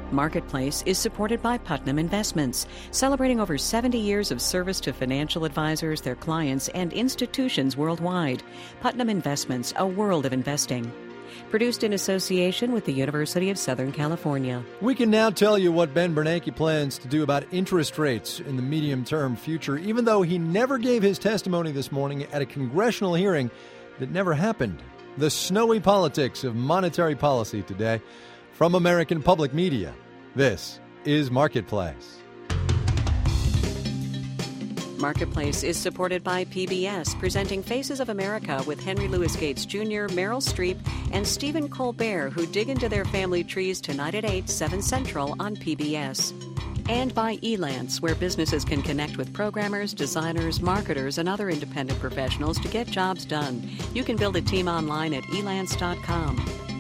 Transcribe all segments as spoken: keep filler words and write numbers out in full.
Marketplace is supported by Putnam Investments, celebrating over seventy years of service to financial advisors, their clients, and institutions worldwide. Putnam Investments, a world of investing. Produced in association with the University of Southern California. We can now tell you what Ben Bernanke plans to do about interest rates in the medium-term future, even though he never gave his testimony this morning at a congressional hearing that never happened. The snowy politics of monetary policy today. From American Public Media, this is Marketplace. Marketplace is supported by P B S, presenting Faces of America with Henry Louis Gates Junior, Meryl Streep, and Stephen Colbert, who dig into their family trees tonight at eight, seven Central on P B S. And by Elance, where businesses can connect with programmers, designers, marketers, and other independent professionals to get jobs done. You can build a team online at elance dot com.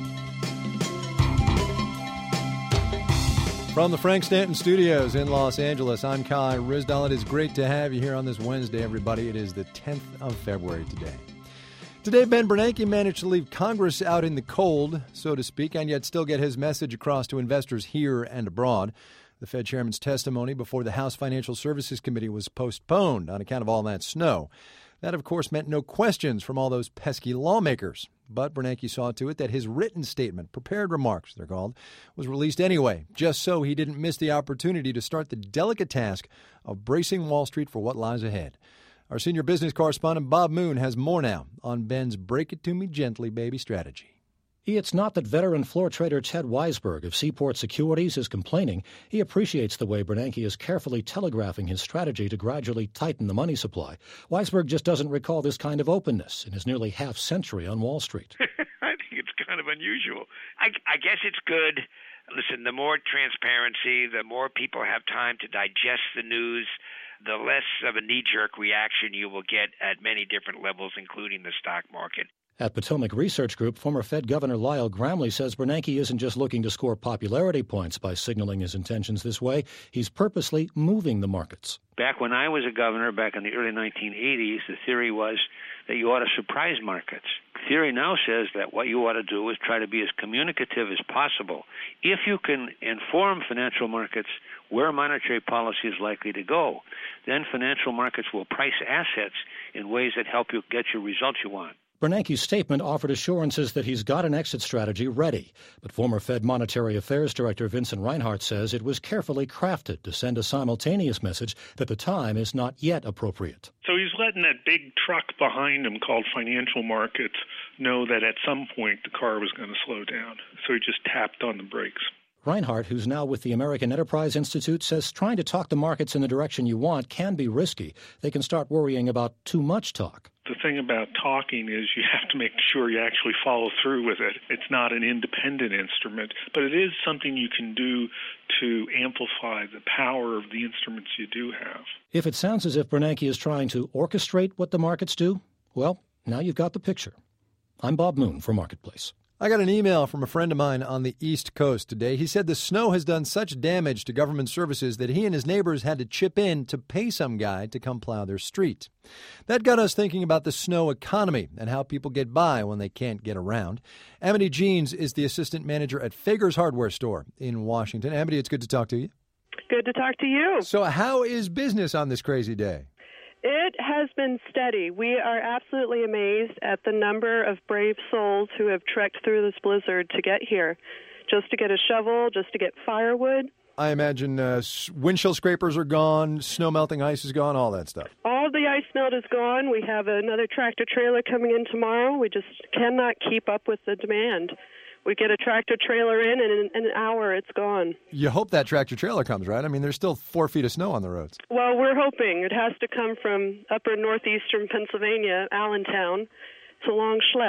From the Frank Stanton Studios in Los Angeles, I'm Kai Ryssdal. It is great to have you here on this Wednesday, everybody. It is the tenth of February today. Today, Ben Bernanke managed to leave Congress out in the cold, so to speak, and yet still get his message across to investors here and abroad. The Fed chairman's testimony before the House Financial Services Committee was postponed on account of all that snow. That, of course, meant no questions from all those pesky lawmakers. But Bernanke saw to it that his written statement, prepared remarks, they're called, was released anyway, just so he didn't miss the opportunity to start the delicate task of bracing Wall Street for what lies ahead. Our senior business correspondent, Bob Moon, has more now on Ben's break it to me gently, baby strategy. It's not that veteran floor trader Ted Weisberg of Seaport Securities is complaining. He appreciates the way Bernanke is carefully telegraphing his strategy to gradually tighten the money supply. Weisberg just doesn't recall this kind of openness in his nearly half-century on Wall Street. I think it's kind of unusual. I, I guess it's good. Listen, the more transparency, the more people have time to digest the news, the less of a knee-jerk reaction you will get at many different levels, including the stock market. At Potomac Research Group, former Fed Governor Lyle Gramley says Bernanke isn't just looking to score popularity points by signaling his intentions this way. He's purposely moving the markets. Back when I was a governor, back in the early nineteen eighties, the theory was that you ought to surprise markets. Theory now says that what you ought to do is try to be as communicative as possible. If you can inform financial markets where monetary policy is likely to go, then financial markets will price assets in ways that help you get your results you want. Bernanke's statement offered assurances that he's got an exit strategy ready. But former Fed Monetary Affairs Director Vincent Reinhart says it was carefully crafted to send a simultaneous message that the time is not yet appropriate. So he's letting that big truck behind him called financial markets know that at some point the car was going to slow down. So he just tapped on the brakes. Reinhart, who's now with the American Enterprise Institute, says trying to talk the markets in the direction you want can be risky. They can start worrying about too much talk. The thing about talking is you have to make sure you actually follow through with it. It's not an independent instrument, but it is something you can do to amplify the power of the instruments you do have. If it sounds as if Bernanke is trying to orchestrate what the markets do, well, now you've got the picture. I'm Bob Moon for Marketplace. I got an email from a friend of mine on the East Coast today. He said the snow has done such damage to government services that he and his neighbors had to chip in to pay some guy to come plow their street. That got us thinking about the snow economy and how people get by when they can't get around. Amity Jeans is the assistant manager at Fager's Hardware Store in Washington. Amity, it's good to talk to you. Good to talk to you. So how is business on this crazy day? It has been steady. We are absolutely amazed at the number of brave souls who have trekked through this blizzard to get here, just to get a shovel, just to get firewood. I imagine uh, windshield scrapers are gone, snow melting ice is gone, all that stuff. All the ice melt is gone. We have another tractor trailer coming in tomorrow. We just cannot keep up with the demand. We get a tractor trailer in, and in an hour it's gone. You hope that tractor trailer comes, right? I mean, there's still four feet of snow on the roads. Well, we're hoping. It has to come from upper northeastern Pennsylvania, Allentown. It's a long schlep.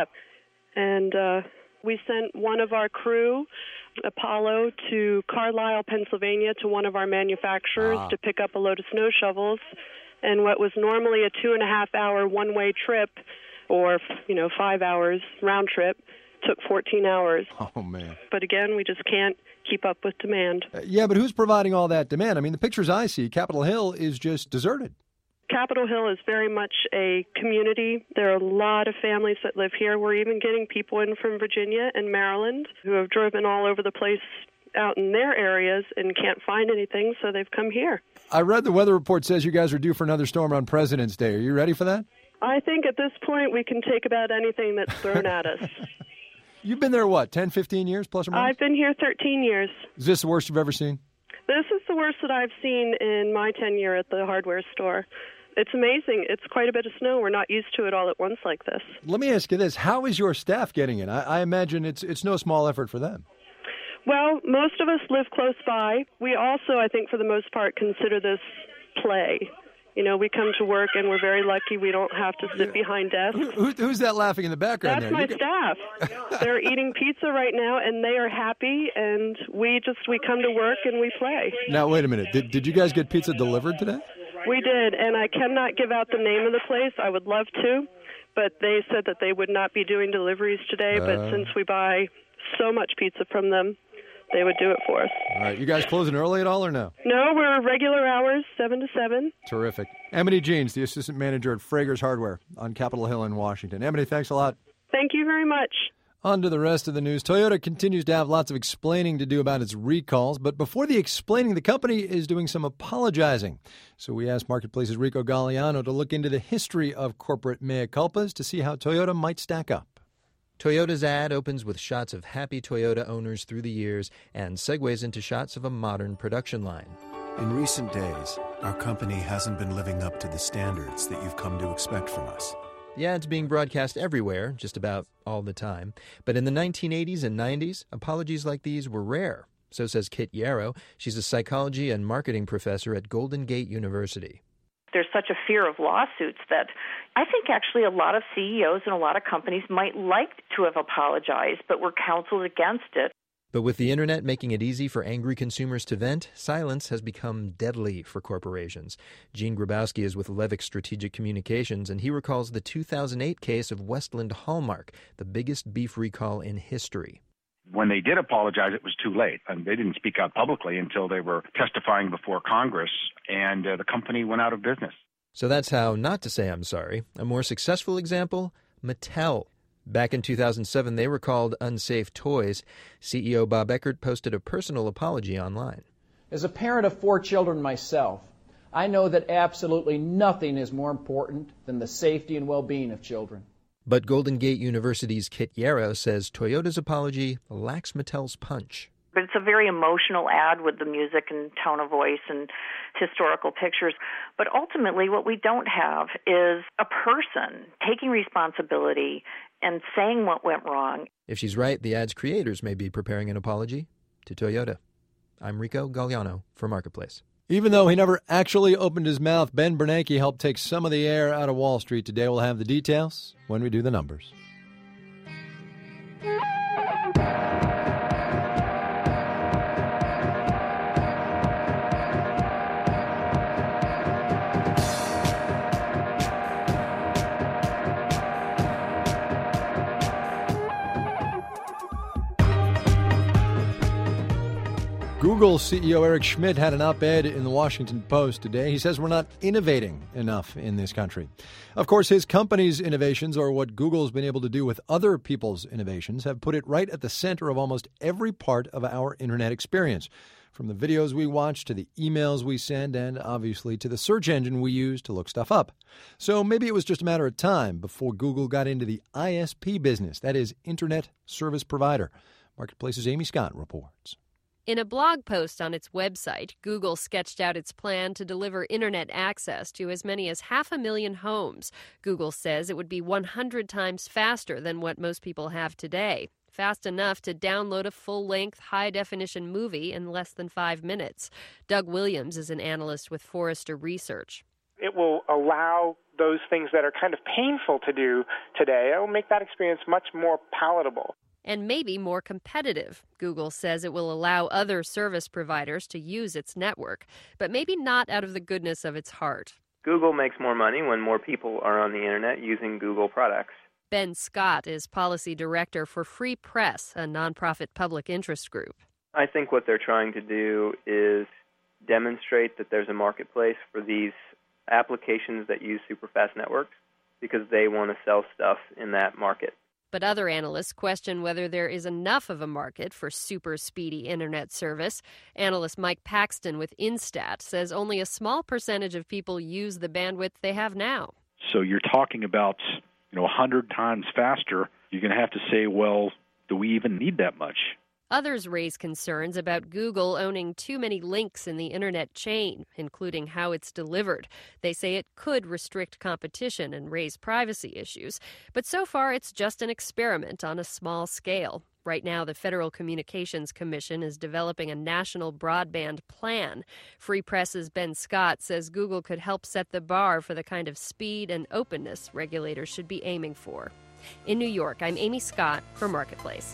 And uh, we sent one of our crew, Apollo, to Carlisle, Pennsylvania, to one of our manufacturers ah. to pick up a load of snow shovels. And what was normally a two-and-a-half-hour one-way trip, or, you know, five hours round trip, took fourteen hours. Oh, man. But again, we just can't keep up with demand. Uh, yeah, but who's providing all that demand? I mean, the pictures I see, Capitol Hill is just deserted. Capitol Hill is very much a community. There are a lot of families that live here. We're even getting people in from Virginia and Maryland who have driven all over the place out in their areas and can't find anything, so they've come here. I read the weather report says you guys are due for another storm on President's Day. Are you ready for that? I think at this point we can take about anything that's thrown at us. You've been there, what, ten, fifteen years, plus or minus? I've been here thirteen years. Is this the worst you've ever seen? This is the worst that I've seen in my tenure at the hardware store. It's amazing. It's quite a bit of snow. We're not used to it all at once like this. Let me ask you this. How is your staff getting it? I, I imagine it's it's no small effort for them. Well, most of us live close by. We also, I think, for the most part, consider this play. You know, we come to work and we're very lucky we don't have to sit behind desks. Who, who's that laughing in the background That's there? my staff. They're eating pizza right now and they are happy, and we just, we come to work and we play. Now, wait a minute. Did, did you guys get pizza delivered today? We did, and I cannot give out the name of the place. I would love to, but they said that they would not be doing deliveries today, Uh. but since we buy so much pizza from them, they would do it for us. All right. You guys closing early at all or no? No, we're regular hours, seven to seven. Terrific. Emily Jeans, the assistant manager at Frager's Hardware on Capitol Hill in Washington. Emily, thanks a lot. Thank you very much. On to the rest of the news. Toyota continues to have lots of explaining to do about its recalls, but before the explaining, the company is doing some apologizing. So we asked Marketplace's Rico Galliano to look into the history of corporate mea culpas to see how Toyota might stack up. Toyota's ad opens with shots of happy Toyota owners through the years and segues into shots of a modern production line. In recent days, our company hasn't been living up to the standards that you've come to expect from us. The ad's being broadcast everywhere, just about all the time. But in the nineteen eighties and nineties, apologies like these were rare. So says Kit Yarrow. She's a psychology and marketing professor at Golden Gate University. There's such a fear of lawsuits that I think actually a lot of C E Os and a lot of companies might like to have apologized, but were counseled against it. But with the internet making it easy for angry consumers to vent, silence has become deadly for corporations. Gene Grabowski is with Levick Strategic Communications, and he recalls the two thousand eight case of Westland Hallmark, the biggest beef recall in history. When they did apologize, it was too late. And they didn't speak out publicly until they were testifying before Congress, and uh, the company went out of business. So that's how not to say I'm sorry. A more successful example, Mattel. Back in two thousand seven, they were called unsafe toys. C E O Bob Eckert posted a personal apology online. As a parent of four children myself, I know that absolutely nothing is more important than the safety and well-being of children. But Golden Gate University's Kit Yarrow says Toyota's apology lacks Mattel's punch. But it's a very emotional ad with the music and tone of voice and historical pictures. But ultimately, what we don't have is a person taking responsibility and saying what went wrong. If she's right, the ad's creators may be preparing an apology to Toyota. I'm Rico Galliano for Marketplace. Even though he never actually opened his mouth, Ben Bernanke helped take some of the air out of Wall Street today. We'll have the details when we do the numbers. Google C E O Eric Schmidt had an op-ed in the Washington Post today. He says we're not innovating enough in this country. Of course, his company's innovations, or what Google's been able to do with other people's innovations, have put it right at the center of almost every part of our internet experience, from the videos we watch to the emails we send and, obviously, to the search engine we use to look stuff up. So maybe it was just a matter of time before Google got into the I S P business, that is, Internet Service Provider. Marketplace's Amy Scott reports. In a blog post on its website, Google sketched out its plan to deliver internet access to as many as half a million homes. Google says it would be one hundred times faster than what most people have today. Fast enough to download a full-length, high-definition movie in less than five minutes. Doug Williams is an analyst with Forrester Research. It will allow those things that are kind of painful to do today. It will make that experience much more palatable. And maybe more competitive. Google says it will allow other service providers to use its network, but maybe not out of the goodness of its heart. Google makes more money when more people are on the internet using Google products. Ben Scott is policy director for Free Press, a nonprofit public interest group. I think what they're trying to do is demonstrate that there's a marketplace for these applications that use superfast networks because they want to sell stuff in that market. But other analysts question whether there is enough of a market for super speedy internet service. Analyst Mike Paxton with Instat says only a small percentage of people use the bandwidth they have now. So you're talking about, you know, one hundred times faster. You're going to have to say, well, do we even need that much? Others raise concerns about Google owning too many links in the internet chain, including how it's delivered. They say it could restrict competition and raise privacy issues. But so far, it's just an experiment on a small scale. Right now, the Federal Communications Commission is developing a national broadband plan. Free Press's Ben Scott says Google could help set the bar for the kind of speed and openness regulators should be aiming for. In New York, I'm Amy Scott for Marketplace.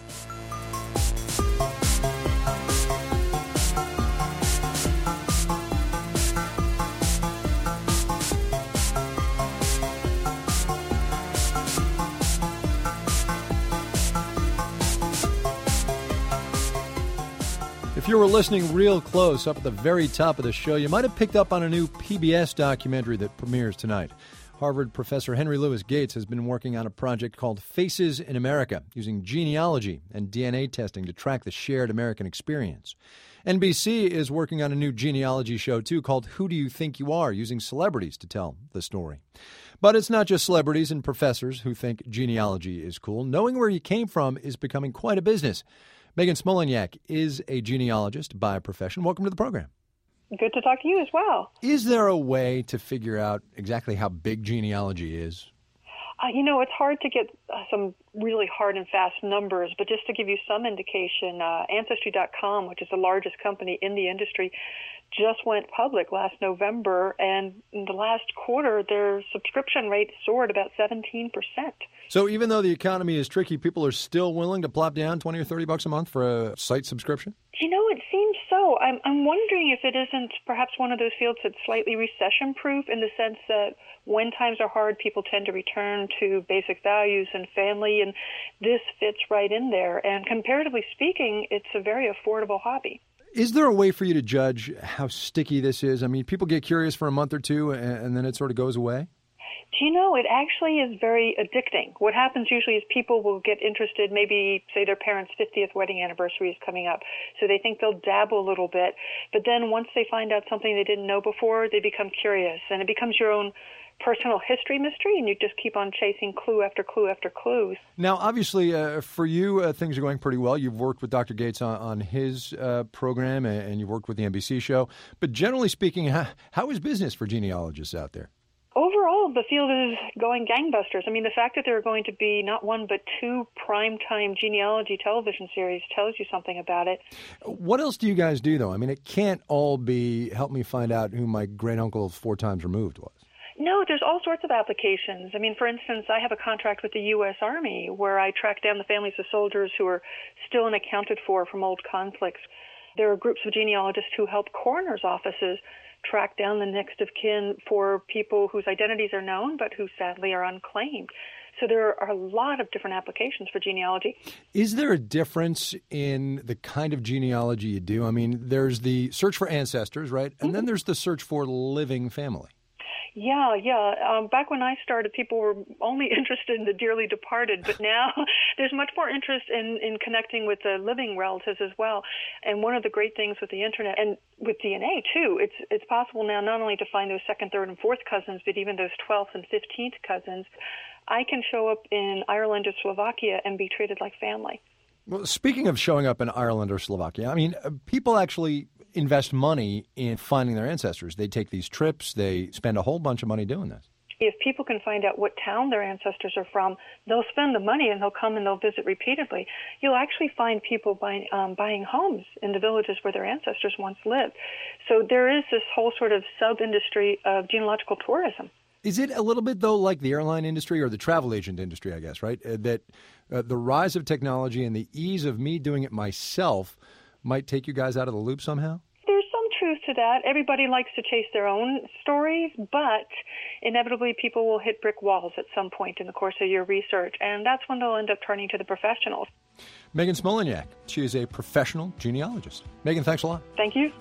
If you were listening real close up at the very top of the show, you might have picked up on a new P B S documentary that premieres tonight. Harvard professor Henry Louis Gates has been working on a project called Faces in America, using genealogy and D N A testing to track the shared American experience. N B C is working on a new genealogy show, too, called Who Do You Think You Are?, using celebrities to tell the story. But it's not just celebrities and professors who think genealogy is cool. Knowing where you came from is becoming quite a business. Megan Smoleniak is a genealogist by profession. Welcome to the program. Good to talk to you as well. Is there a way to figure out exactly how big genealogy is? Uh, you know, it's hard to get uh, some really hard and fast numbers, but just to give you some indication, uh, Ancestry dot com, which is the largest company in the industry, just went public last November, and in the last quarter, their subscription rate soared about seventeen percent. So even though the economy is tricky, people are still willing to plop down twenty or thirty bucks a month for a site subscription? You know, it seems so. I'm, I'm wondering if it isn't perhaps one of those fields that's slightly recession-proof in the sense that when times are hard, people tend to return to basic values and family, and this fits right in there. And comparatively speaking, it's a very affordable hobby. Is there a way for you to judge how sticky this is? I mean, people get curious for a month or two, and, and then it sort of goes away? Do you know, it actually is very addicting. What happens usually is people will get interested, maybe, say, their parents' fiftieth wedding anniversary is coming up, so they think they'll dabble a little bit. But then once they find out something they didn't know before, they become curious, and it becomes your own personal history mystery, and you just keep on chasing clue after clue after clue. Now, obviously, uh, for you, uh, things are going pretty well. You've worked with Doctor Gates on, on his uh, program, and, and you've worked with the N B C show. But generally speaking, how, how is business for genealogists out there? Overall, the field is going gangbusters. I mean, the fact that there are going to be not one but two primetime genealogy television series tells you something about it. What else do you guys do, though? I mean, it can't all be help me find out who my great-uncle four times removed was. No, there's all sorts of applications. I mean, for instance, I have a contract with the U S Army where I track down the families of soldiers who are still unaccounted for from old conflicts. There are groups of genealogists who help coroners' offices track down the next of kin for people whose identities are known but who sadly are unclaimed. So there are a lot of different applications for genealogy. Is there a difference in the kind of genealogy you do? I mean, there's the search for ancestors, right? And mm-hmm. then there's the search for living family. Yeah, yeah. Um, back when I started, people were only interested in the dearly departed, but now there's much more interest in, in connecting with the living relatives as well. And one of the great things with the Internet and with D N A, too, it's it's possible now not only to find those second, third, and fourth cousins, but even those twelfth and fifteenth cousins. I can show up in Ireland or Slovakia and be treated like family. Well, speaking of showing up in Ireland or Slovakia, I mean, people actually invest money in finding their ancestors. They take these trips. They spend a whole bunch of money doing this. If people can find out what town their ancestors are from, they'll spend the money and they'll come and they'll visit repeatedly. You'll actually find people buying, um, buying homes in the villages where their ancestors once lived. So there is this whole sort of sub-industry of genealogical tourism. Is it a little bit, though, like the airline industry or the travel agent industry, I guess, right? Uh, that uh, the rise of technology and the ease of me doing it myself might take you guys out of the loop somehow? There's some truth to that. Everybody likes to chase their own stories, but inevitably people will hit brick walls at some point in the course of your research, and that's when they'll end up turning to the professionals. Megan Smoleniak, she is a professional genealogist. Megan, thanks a lot. Thank you.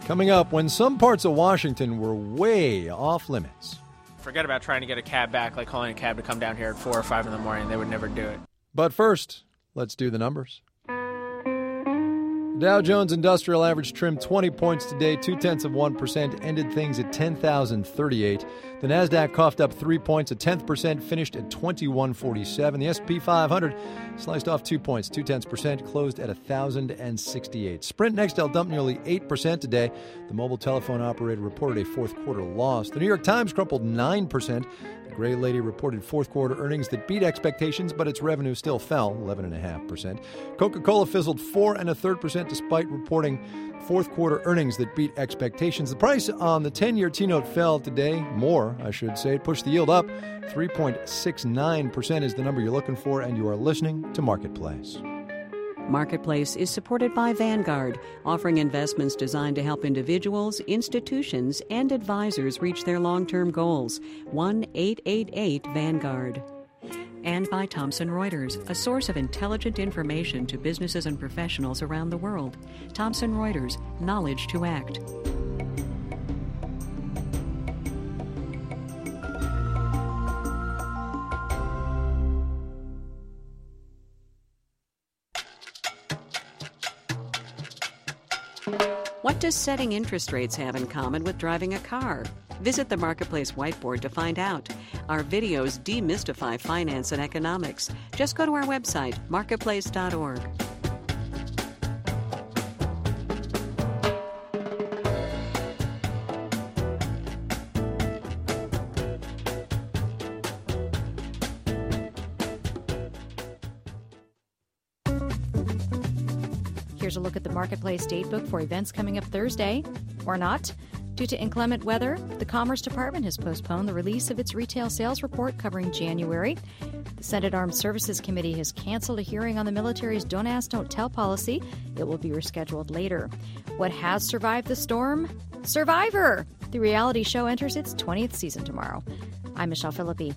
Coming up, when some parts of Washington were way off limits. Forget about trying to get a cab back, like calling a cab to come down here at four or five in the morning. They would never do it. But first, let's do the numbers. Dow Jones Industrial Average trimmed twenty points today, two-tenths of one percent, ended things at ten thousand thirty-eight. The Nasdaq coughed up three points, a tenth percent, finished at twenty-one forty-seven. The S and P five hundred sliced off two points, two-tenths percent, closed at one thousand sixty-eight. Sprint Nextel dumped nearly eight percent today. The mobile telephone operator reported a fourth-quarter loss. The New York Times crumpled nine percent. The Gray Lady reported fourth-quarter earnings that beat expectations, but its revenue still fell eleven point five percent. Coca-Cola fizzled four and a third percent despite reporting fourth-quarter earnings that beat expectations. The price on the ten-year T-note fell today, more, I should say. It pushed the yield up. three point six nine percent is the number you're looking for, and you are listening to Marketplace. Marketplace is supported by Vanguard, offering investments designed to help individuals, institutions, and advisors reach their long-term goals. one eight eight eight Vanguard. And by Thomson Reuters, a source of intelligent information to businesses and professionals around the world. Thomson Reuters, knowledge to act. What does setting interest rates have in common with driving a car? Visit the Marketplace whiteboard to find out. Our videos demystify finance and economics. Just go to our website, marketplace dot org. Here's a look at the Marketplace datebook for events coming up Thursday, or not. Due to inclement weather, the Commerce Department has postponed the release of its retail sales report covering January. The Senate Armed Services Committee has canceled a hearing on the military's Don't Ask, Don't Tell policy. It will be rescheduled later. What has survived the storm? Survivor! The reality show enters its twentieth season tomorrow. I'm Michelle Philippi.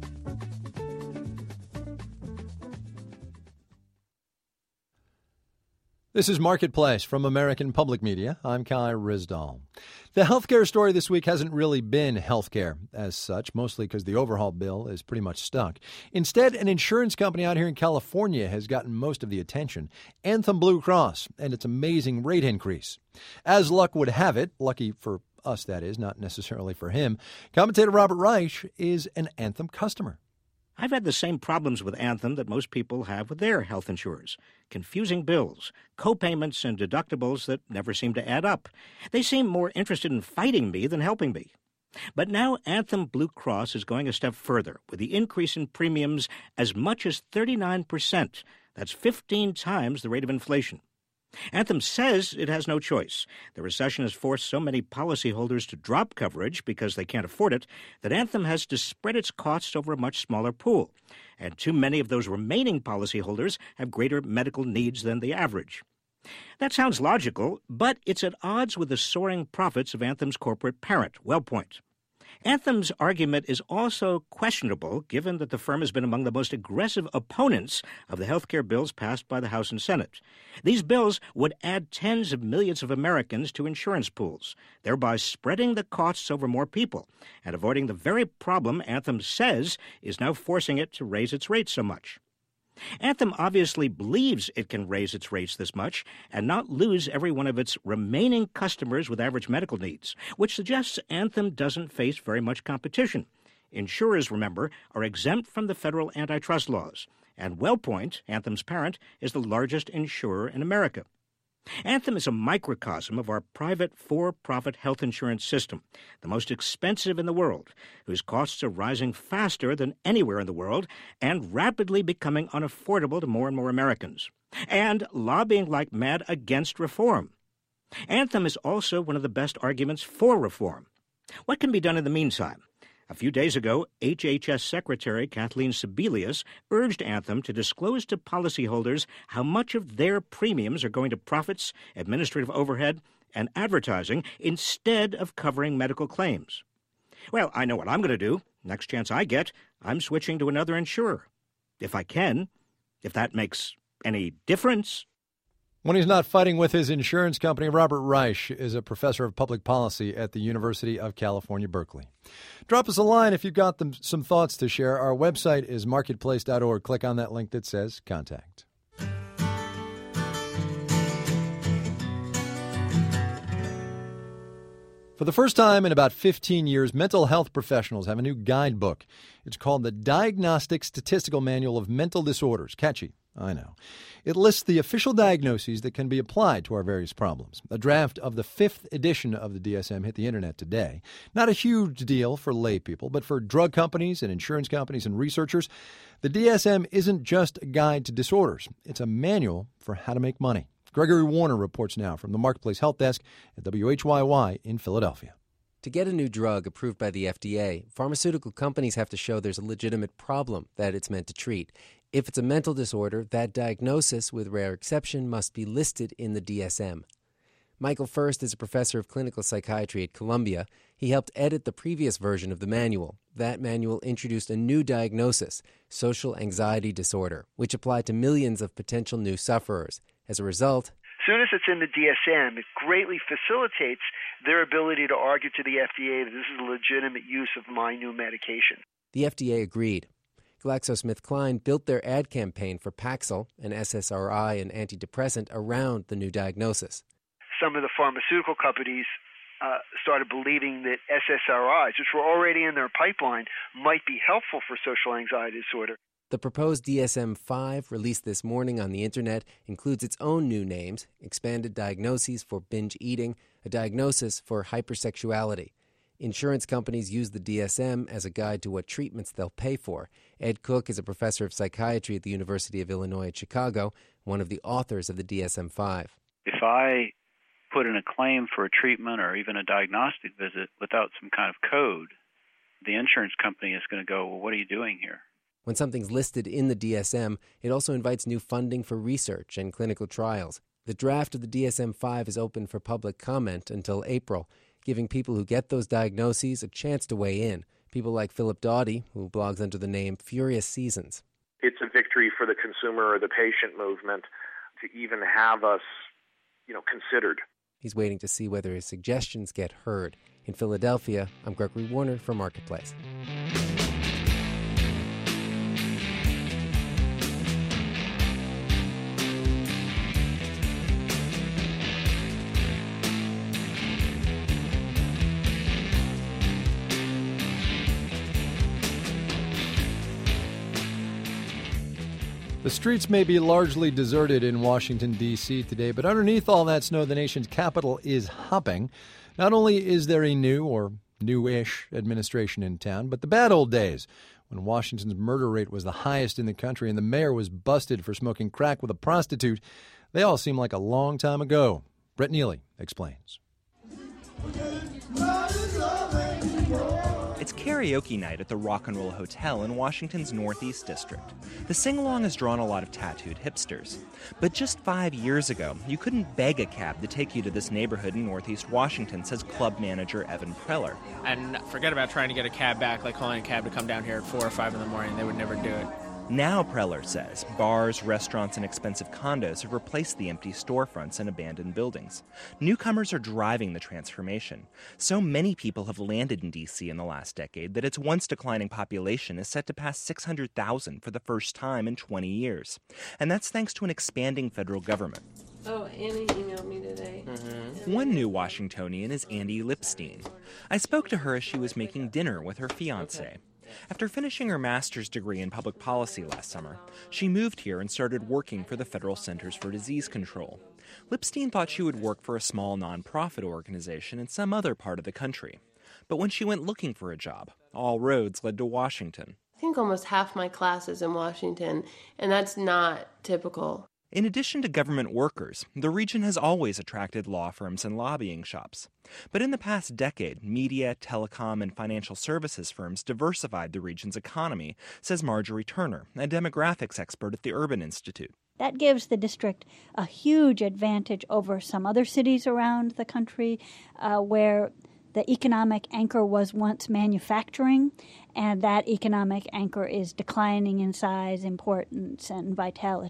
This is Marketplace from American Public Media. I'm Kai Ryssdal. The healthcare story this week hasn't really been healthcare as such, mostly because the overhaul bill is pretty much stuck. Instead, an insurance company out here in California has gotten most of the attention, Anthem Blue Cross, and its amazing rate increase. As luck would have it, lucky for us that is, not necessarily for him, commentator Robert Reich is an Anthem customer. I've had the same problems with Anthem that most people have with their health insurers. Confusing bills, co-payments, and deductibles that never seem to add up. They seem more interested in fighting me than helping me. But now Anthem Blue Cross is going a step further with the increase in premiums as much as thirty-nine percent. That's fifteen times the rate of inflation. Anthem says it has no choice. The recession has forced so many policyholders to drop coverage because they can't afford it that Anthem has to spread its costs over a much smaller pool. And too many of those remaining policyholders have greater medical needs than the average. That sounds logical, but it's at odds with the soaring profits of Anthem's corporate parent, WellPoint. Anthem's argument is also questionable, given that the firm has been among the most aggressive opponents of the health care bills passed by the House and Senate. These bills would add tens of millions of Americans to insurance pools, thereby spreading the costs over more people and avoiding the very problem Anthem says is now forcing it to raise its rates so much. Anthem obviously believes it can raise its rates this much and not lose every one of its remaining customers with average medical needs, which suggests Anthem doesn't face very much competition. Insurers, remember, are exempt from the federal antitrust laws, and WellPoint, Anthem's parent, is the largest insurer in America. Anthem is a microcosm of our private for-profit health insurance system, the most expensive in the world, whose costs are rising faster than anywhere in the world and rapidly becoming unaffordable to more and more Americans, and lobbying like mad against reform. Anthem is also one of the best arguments for reform. What can be done in the meantime? A few days ago, H H S Secretary Kathleen Sebelius urged Anthem to disclose to policyholders how much of their premiums are going to profits, administrative overhead, and advertising instead of covering medical claims. Well, I know what I'm going to do. Next chance I get, I'm switching to another insurer. If I can, if that makes any difference. When he's not fighting with his insurance company, Robert Reich is a professor of public policy at the University of California, Berkeley. Drop us a line if you've got them, some thoughts to share. Our website is marketplace dot org. Click on that link that says Contact. For the first time in about fifteen years, mental health professionals have a new guidebook. It's called the Diagnostic Statistical Manual of Mental Disorders. Catchy, I know. It lists the official diagnoses that can be applied to our various problems. A draft of the fifth edition of the D S M hit the internet today. Not a huge deal for lay people, but for drug companies and insurance companies and researchers, the D S M isn't just a guide to disorders. It's a manual for how to make money. Gregory Warner reports now from the Marketplace Health Desk at W H Y Y in Philadelphia. To get a new drug approved by the F D A, pharmaceutical companies have to show there's a legitimate problem that it's meant to treat. If it's a mental disorder, that diagnosis, with rare exception, must be listed in the D S M. Michael First is a professor of clinical psychiatry at Columbia. He helped edit the previous version of the manual. That manual introduced a new diagnosis, social anxiety disorder, which applied to millions of potential new sufferers. As a result, as soon as it's in the D S M, it greatly facilitates their ability to argue to the F D A that this is a legitimate use of my new medication. The F D A agreed. GlaxoSmithKline built their ad campaign for Paxil, an S S R I and antidepressant, around the new diagnosis. Some of the pharmaceutical companies uh, started believing that S S R Is, which were already in their pipeline, might be helpful for social anxiety disorder. The proposed D S M five, released this morning on the Internet, includes its own new names: expanded diagnoses for binge eating, a diagnosis for hypersexuality. Insurance companies use the D S M as a guide to what treatments they'll pay for. Ed Cook is a professor of psychiatry at the University of Illinois at Chicago, one of the authors of the D S M five. If I put in a claim for a treatment or even a diagnostic visit without some kind of code, the insurance company is going to go, well, what are you doing here? When something's listed in the D S M, it also invites new funding for research and clinical trials. The draft of the D S M five is open for public comment until April, giving people who get those diagnoses a chance to weigh in. People like Philip Doughty, who blogs under the name Furious Seasons. It's a victory for the consumer or the patient movement to even have us, you know, considered. He's waiting to see whether his suggestions get heard. In Philadelphia, I'm Gregory Warner for Marketplace. The streets may be largely deserted in Washington, D C today, but underneath all that snow, the nation's capital is hopping. Not only is there a new or new-ish administration in town, but the bad old days when Washington's murder rate was the highest in the country and the mayor was busted for smoking crack with a prostitute, they all seem like a long time ago. Brett Neely explains. It's karaoke night at the Rock and Roll Hotel in Washington's Northeast District. The sing-along has drawn a lot of tattooed hipsters. But just five years ago, you couldn't beg a cab to take you to this neighborhood in Northeast Washington, says club manager Evan Preller. And forget about trying to get a cab back, like calling a cab to come down here at four or five in the morning. They would never do it. Now, Preller says, bars, restaurants, and expensive condos have replaced the empty storefronts and abandoned buildings. Newcomers are driving the transformation. So many people have landed in D C in the last decade that its once declining population is set to pass six hundred thousand for the first time in twenty years. And that's thanks to an expanding federal government. Oh, Annie emailed me today. Mm-hmm. One new Washingtonian is Andy Lipstein. I spoke to her as she was making dinner with her fiancé. Okay. After finishing her master's degree in public policy last summer, she moved here and started working for the Federal Centers for Disease Control. Lipstein thought she would work for a small nonprofit organization in some other part of the country. But when she went looking for a job, all roads led to Washington. I think almost half my class is in Washington, and that's not typical. In addition to government workers, the region has always attracted law firms and lobbying shops. But in the past decade, media, telecom, and financial services firms diversified the region's economy, says Marjorie Turner, a demographics expert at the Urban Institute. That gives the district a huge advantage over some other cities around the country uh, where the economic anchor was once manufacturing, and that economic anchor is declining in size, importance, and vitality.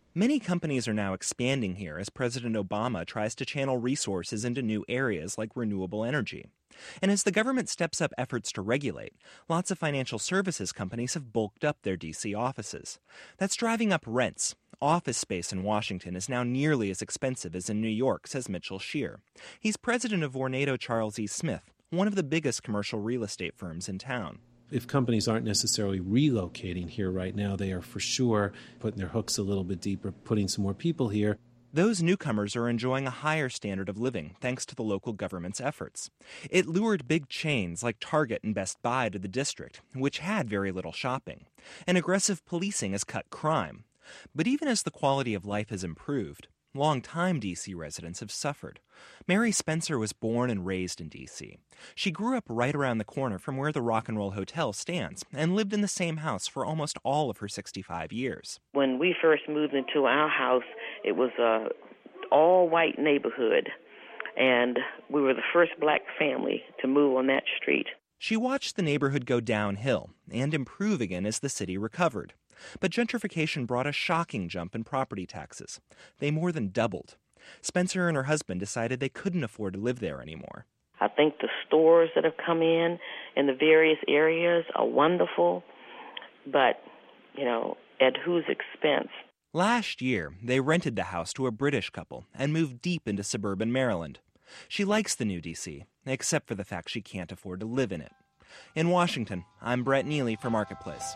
Many companies are now expanding here as President Obama tries to channel resources into new areas like renewable energy. And as the government steps up efforts to regulate, lots of financial services companies have bulked up their D C offices. That's driving up rents. Office space in Washington is now nearly as expensive as in New York, says Mitchell Shear. He's president of Vornado Charles E. Smith, one of the biggest commercial real estate firms in town. If companies aren't necessarily relocating here right now, they are for sure putting their hooks a little bit deeper, putting some more people here. Those newcomers are enjoying a higher standard of living thanks to the local government's efforts. It lured big chains like Target and Best Buy to the district, which had very little shopping. And aggressive policing has cut crime. But even as the quality of life has improved, longtime D C residents have suffered. Mary Spencer was born and raised in D C. She grew up right around the corner from where the Rock and Roll Hotel stands and lived in the same house for almost all of her sixty-five years. When we first moved into our house, it was a all-white neighborhood, and we were the first black family to move on that street. She watched the neighborhood go downhill and improve again as the city recovered. But gentrification brought a shocking jump in property taxes. They more than doubled. Spencer and her husband decided they couldn't afford to live there anymore. I think the stores that have come in in the various areas are wonderful, but, you know, at whose expense? Last year, they rented the house to a British couple and moved deep into suburban Maryland. She likes the new D C, except for the fact she can't afford to live in it. In Washington, I'm Brett Neely for Marketplace.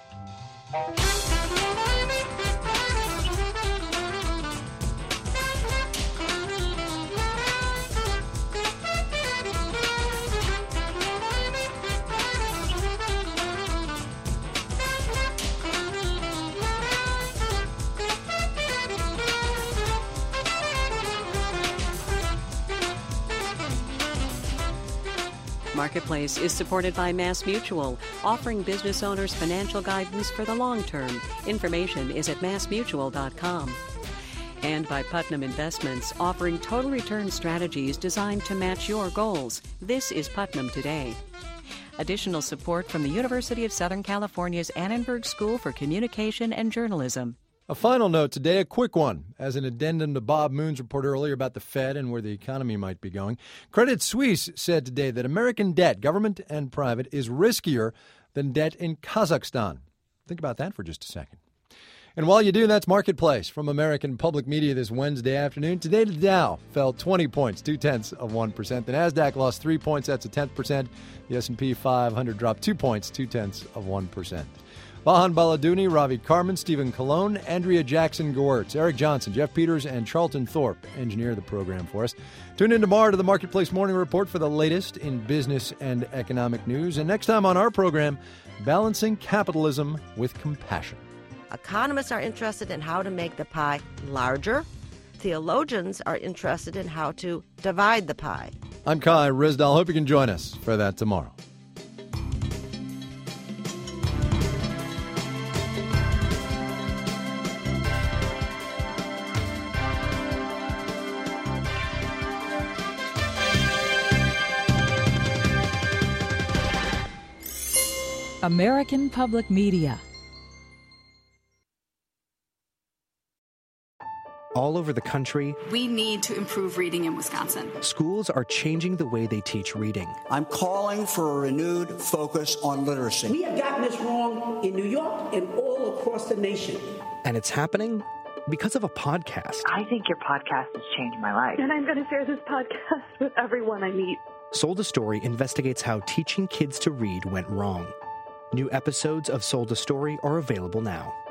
Marketplace is supported by Mass Mutual, offering business owners financial guidance for the long term. Information is at mass mutual dot com. And by Putnam Investments, offering total return strategies designed to match your goals. This is Putnam Today. Additional support from the University of Southern California's Annenberg School for Communication and Journalism. A final note today, a quick one. As an addendum to Bob Moon's report earlier about the Fed and where the economy might be going, Credit Suisse said today that American debt, government and private, is riskier than debt in Kazakhstan. Think about that for just a second. And while you do, that's Marketplace from American Public Media this Wednesday afternoon. Today, the Dow fell twenty points, two-tenths of one percent. The NASDAQ lost three points, that's a tenth percent. The S and P five hundred dropped two points, two-tenths of one percent. Vahan Baladouni, Ravi Carmen, Stephen Colon, Andrea Jackson-Gewirtz, Eric Johnson, Jeff Peters, and Charlton Thorpe engineer the program for us. Tune in tomorrow to the Marketplace Morning Report for the latest in business and economic news. And next time on our program, balancing capitalism with compassion. Economists are interested in how to make the pie larger. Theologians are interested in how to divide the pie. I'm Kai Risdal. Hope you can join us for that tomorrow. American Public Media. All over the country, we need to improve reading in Wisconsin. Schools are changing the way they teach reading. I'm calling for a renewed focus on literacy. We have gotten this wrong in New York and all across the nation. And it's happening because of a podcast. I think your podcast has changed my life. And I'm going to share this podcast with everyone I meet. Sold a Story investigates how teaching kids to read went wrong. New episodes of Sold a Story are available now.